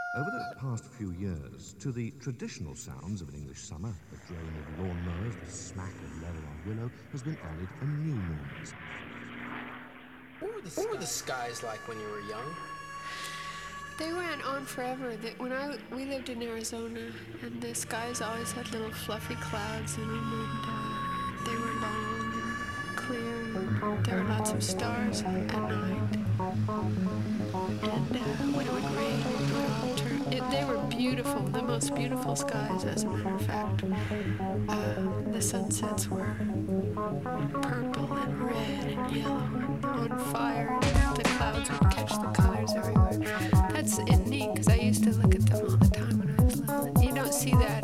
Over the past few years, to the traditional sounds of an English summer, the drone of lawnmowers, the smack of leather on willow, has been added a new noise. What were the skies like when you were young? They went on forever. We lived in Arizona, and the skies always had little fluffy clouds in them, and they were long and clear, and there were lots of stars at night. And when it would rain, it would all turn. They were beautiful, the most beautiful skies, as a matter of fact. The sunsets were purple and red and yellow and on fire, and the clouds would catch the colors everywhere. That's neat, because I used to look at them all the time when I was little. You don't see that.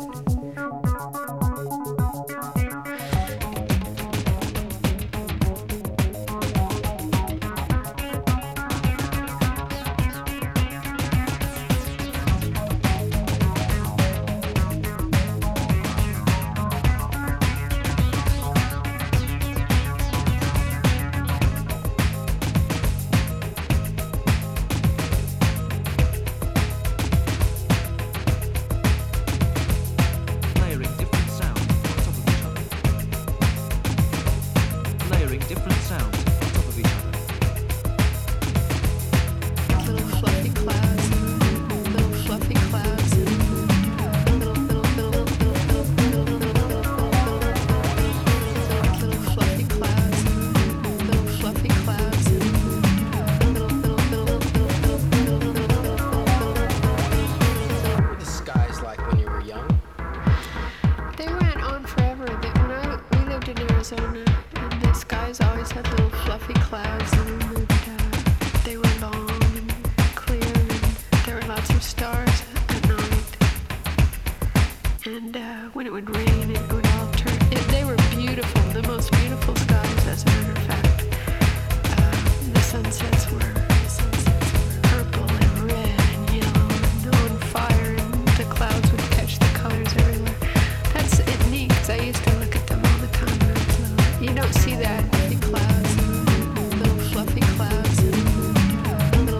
And the skies always had little fluffy clouds in them, and they were long and clear, and there were lots of stars at night. And when it would rain, it would all turn. They were beautiful, the most beautiful skies, as a matter of fact. The sunsets were purple and red and yellow and on fire, and the clouds would catch the colors everywhere. That's neat, because I used to look at them all the time when I was little. You don't see that in clouds, little fluffy clouds, little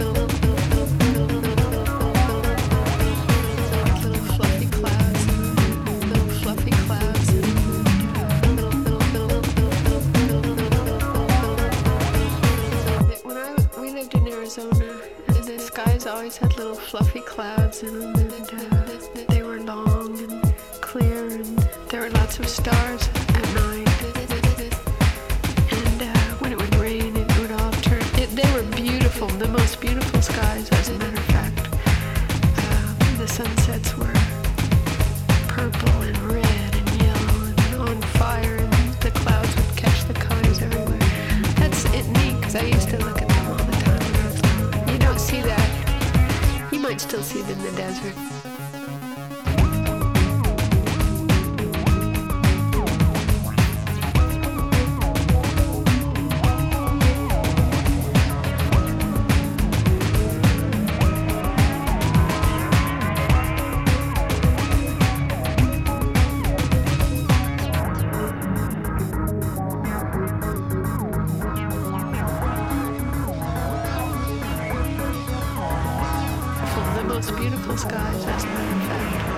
fluffy clouds, little fluffy clouds, we lived in Arizona, and the skies always had little fluffy clouds in them, and they were long and clear, and there were lots of stars at night. And when it would rain, it would all turn. They were beautiful, the most beautiful skies, as a matter of fact. The sunsets were purple and red and yellow and on fire, and the clouds would catch the colors everywhere. That's neat, because I used to look at them all the time when I was little. You don't see that. You might still see them in the desert. Beautiful skies, as a matter of fact.